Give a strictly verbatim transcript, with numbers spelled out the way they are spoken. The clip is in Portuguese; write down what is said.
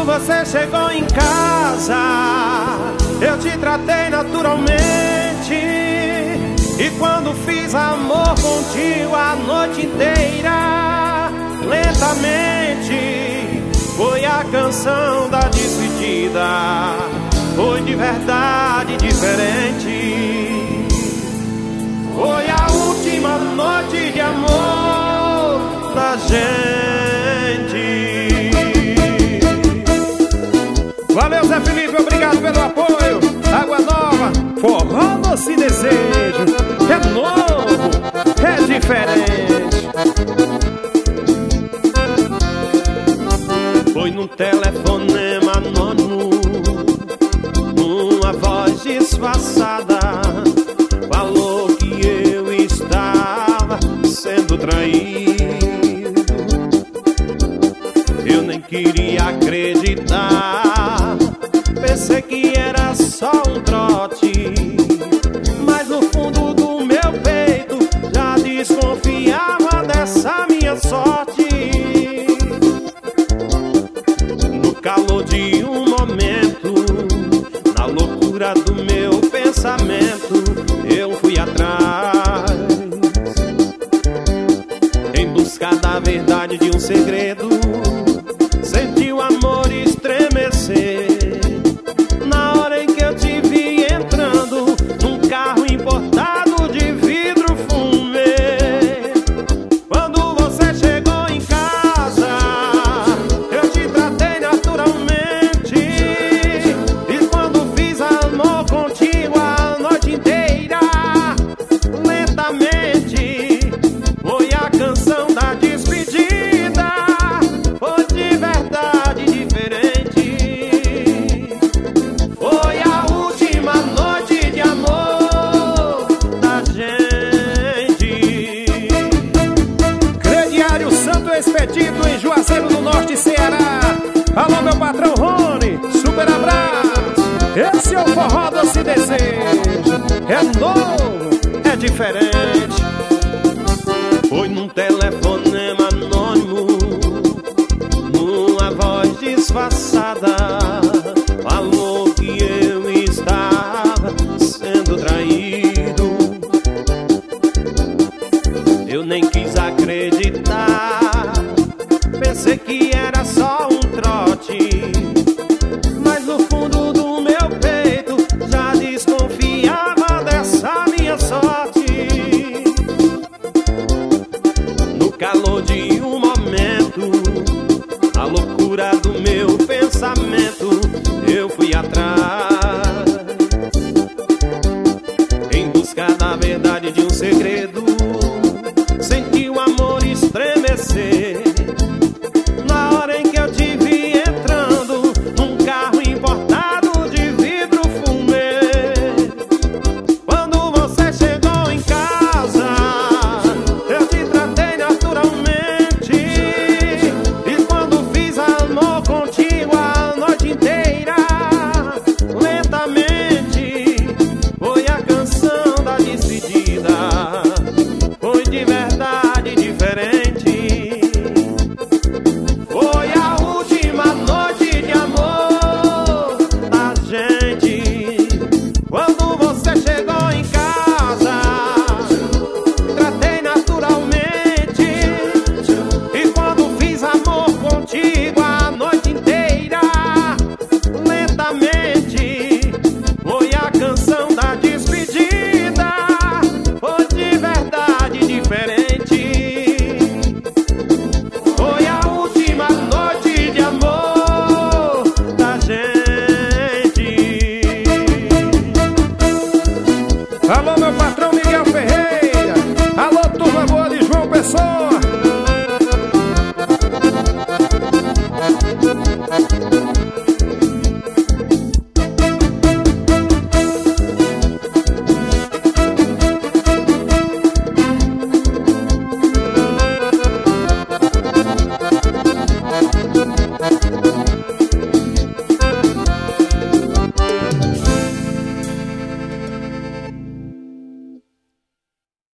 você chegou em casa, eu te tratei naturalmente. E quando fiz amor contigo a noite inteira, lentamente, foi a canção da despedida. Foi de verdade diferente. Foi a última noite de amor da gente. Valeu, Zé Felipe, obrigado pelo apoio. Água Nova, forró doce desejo. É novo, é diferente. Foi num telefonema anônimo, uma voz disfarçada falou que eu estava sendo traído. Eu nem queria acreditar, pensei que era só um trote, mas no fundo do meu peito já desconfiava dessa minha sorte. No calor de um momento, na loucura do meu pensamento, eu fui atrás, em busca da verdade de um segredo. Senti o amor estremecer na hora em que eu te vi entrando num carro importado de vidro fumê. Quando você chegou em casa, eu te tratei naturalmente. E quando fiz amor contigo a noite inteira, lentamente, foi a canção da despedida. Foi de verdade diferente. Foi a última noite de amor da gente. Crediário Santo Expedito, em Juazeiro do Norte, Ceará. Alô, meu patrão Rony, super abraço. Esse é o forró doce desejo. É novo, é diferente. Foi num telefonema anônimo, uma voz disfarçada falou que eu estava sendo traído. Eu nem quis acreditar, pensei que era só um trote, mas no fundo do meu peito já desconfiava dessa minha sorte. No calor de um momento, a loucura do meu pensamento, eu fui atrás,